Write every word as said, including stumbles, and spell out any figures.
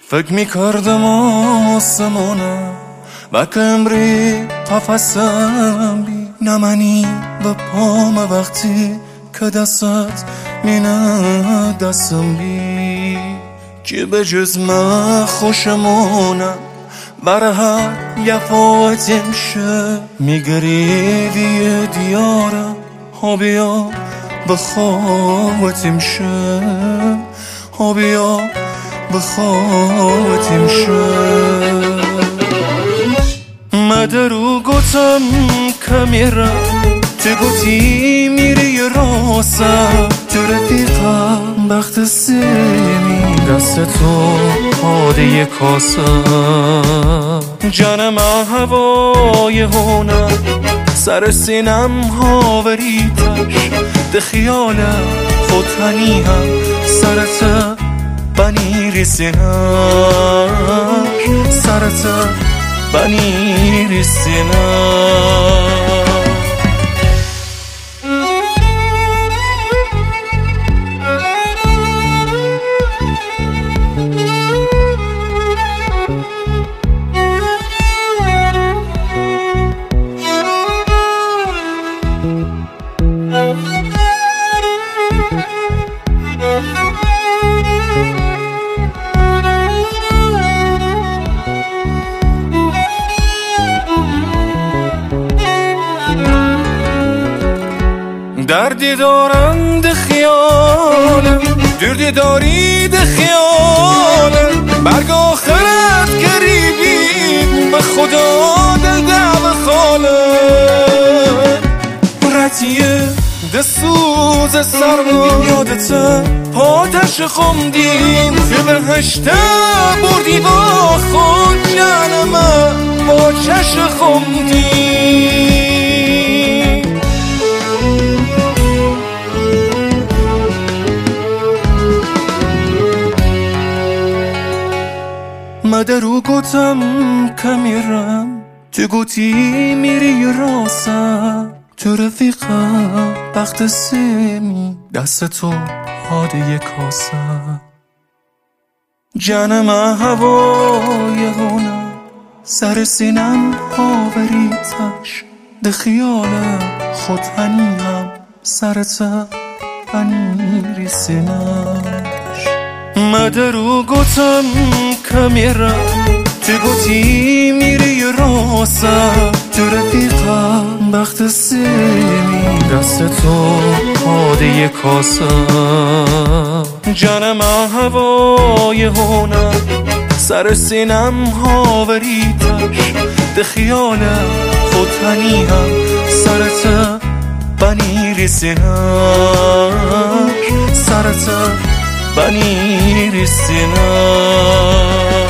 فکر میکردم آسمانم و کمری قفصم بی نمانی و پام وقتی که دستت مینه دستم بی که به جز من خوشمونم برای هر یفاوت امشه میگریدی دیارم ها بیا بخوات امشه ها بیا بخوات امشه مدرو گوتم که میرم تو گوتی میری راسم تو رفیقم بخت سیمی دست تو پاده کاسم جانم هوای هونم سر سینم هاوریتش ده خیالم خود هنی هم سرت بنی رسینک سرت بنی رسینک دردی دارم ده خیالم دردی داری ده خیالم برگ آخرت گریبی به خدا دل دعو خالم رتیه ده سوز سرما یادته پاتش خوندیم که بهشته بردی با خود جانم با چش خوندیم مدرو گوتم که میرم تو گوتی میری راسم تو رفیقم بخت سیمی دست تو حاده کاسم جانم هوای هونم سر سینم هاوریتش ده خیالم خود هنیم سرت بنی رسینش مدرو گوتم که میرم تو گوتی میری راسم تو رفیقم بخت سیمی دست تو پاده کاسم جانم هوای هونم سر سینم هاوریتش ده خیالم خود هنیم سرت بنی رسینک سرت بنی رسینک